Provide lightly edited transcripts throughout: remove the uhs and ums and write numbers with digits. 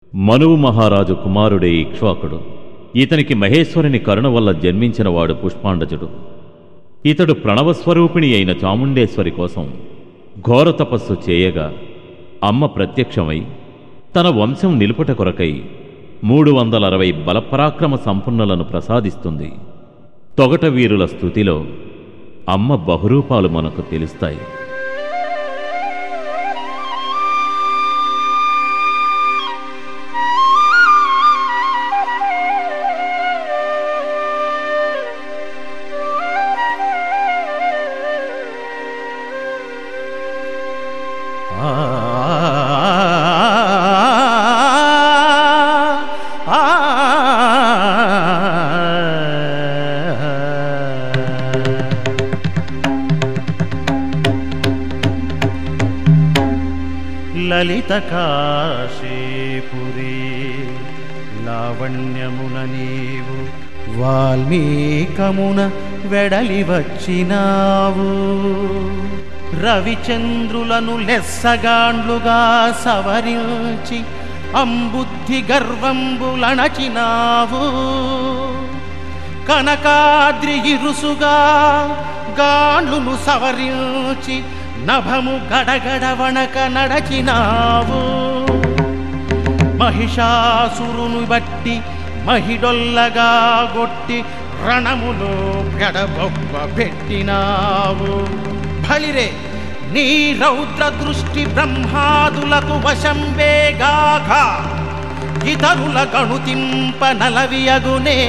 మనువు మహారాజు కుమారుడే ఇక్ష్వాకుడు. ఇతనికి మహేశ్వరుని కరుణ వల్ల జన్మించినవాడు పుష్పాండజుడు. ఇతడు ప్రణవస్వరూపిణి అయిన చాముండేశ్వరి కోసం ఘోర తపస్సు చేయగా అమ్మ ప్రత్యక్షమై తన వంశం నిలుపుట కొరకై 360 బలపరాక్రమ సంపన్నులను ప్రసాదిస్తుంది. తొగట వీరుల స్తుతిలో అమ్మ బహురూపాలు మనకు తెలుస్తాయి. లలిత కాశీపురి లావణ్యమున నీవు వాల్మీకమున వెడలి వచ్చినావు. రవిచంద్రులను లెస్సగాండ్లుగా సవరించి అంబుద్ధి గర్వంబులణచినావు. కనకాద్రి ఇరుసుగా గాండ్లును సవరించి నభము గడగడ వణక నడచినావు. మహిషాసురును బట్టి మహిడొల్లగా గొట్టి రణములో పెడబొబ్బ పెట్టినావు. బలిరే నీ రౌద్ర దృష్టి బ్రహ్మాదులకు వశంబేగాక ఇతరుల గణుతింప నలవియగునే.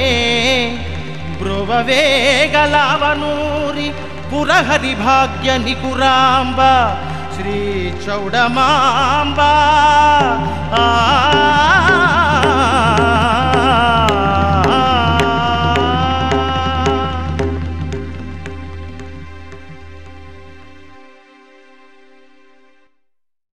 బ్రువవేగలావనూరి పురహరి భాగ్య నికురాంబ శ్రీ చౌడమాంబ.